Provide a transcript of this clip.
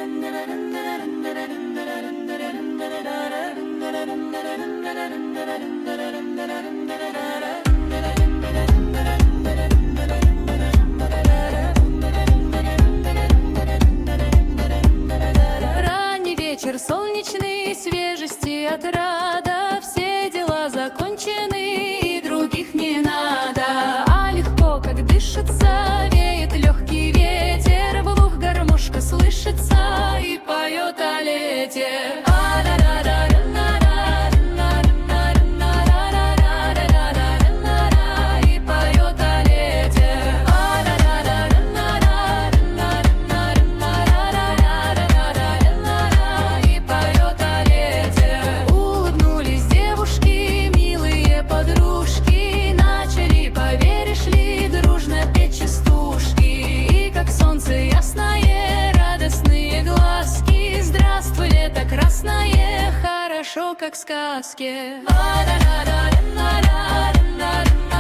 Ранний вечер солнечный, свежести отрада, все дела закончены и других не надо. А легко, как дышится, веет легкий ветер, вглубь гармошка слышится и поет о лете. И поет о лете. И поет о лете. Улыбнулись девушки, милые подружки, начали, поверишь ли, дружно петь частушки. И как солнце ясное, радостные глазки, здравствуй, лето красное, хорошо, как в сказке.